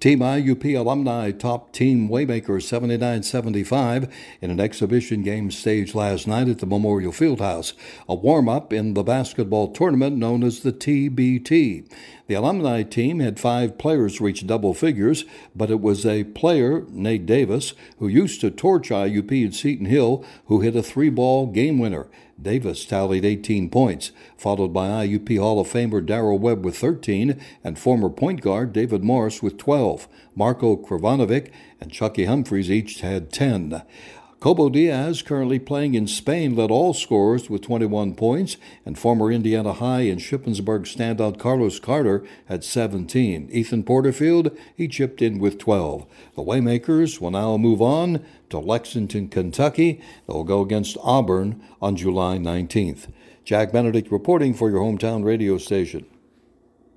Team IUP alumni topped Team Waymaker 79-75 in an exhibition game staged last night at the Memorial Fieldhouse, a warm-up in the basketball tournament known as the TBT. The alumni team had 5 players reach double figures, but it was a player, Nate Davis, who used to torch IUP at Seton Hill, who hit a 3-ball game winner. Davis tallied 18 points, followed by IUP Hall of Famer Darrell Webb with 13 and former point guard David Morris with 12. Marko Kravanovic and Chucky Humphreys each had 10. Cobo Diaz, currently playing in Spain, led all scorers with 21 points, and former Indiana High and Shippensburg standout Carlos Carter had 17. Ethan Porterfield, he chipped in with 12. The Waymakers will now move on to Lexington, Kentucky. They'll go against Auburn on July 19th. Jack Benedict reporting for your hometown radio station.